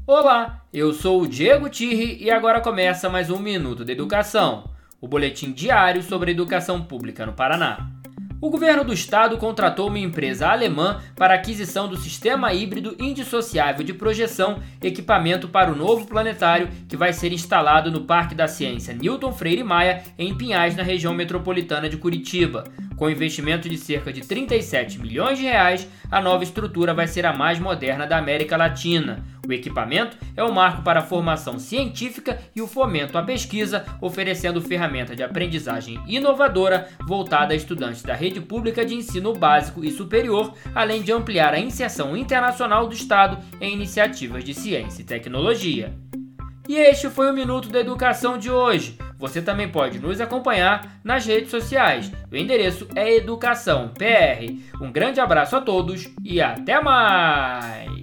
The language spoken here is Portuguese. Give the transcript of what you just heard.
Olá, eu sou o Diego Tirri e agora começa mais um Minuto da Educação, o boletim diário sobre a educação pública no Paraná. O governo do estado contratou uma empresa alemã para a aquisição do sistema híbrido indissociável de projeção, equipamento para o novo planetário que vai ser instalado no Parque da Ciência Newton Freire Maia, em Pinhais, na região metropolitana de Curitiba. Com investimento de cerca de 37 milhões de reais, a nova estrutura vai ser a mais moderna da América Latina. O equipamento é um marco para a formação científica e o fomento à pesquisa, oferecendo ferramenta de aprendizagem inovadora voltada a estudantes da rede pública de ensino básico e superior, além de ampliar a inserção internacional do Estado em iniciativas de ciência e tecnologia. E este foi o Minuto da Educação de hoje. Você também pode nos acompanhar nas redes sociais. O endereço é Educação PR. Um grande abraço a todos e até mais!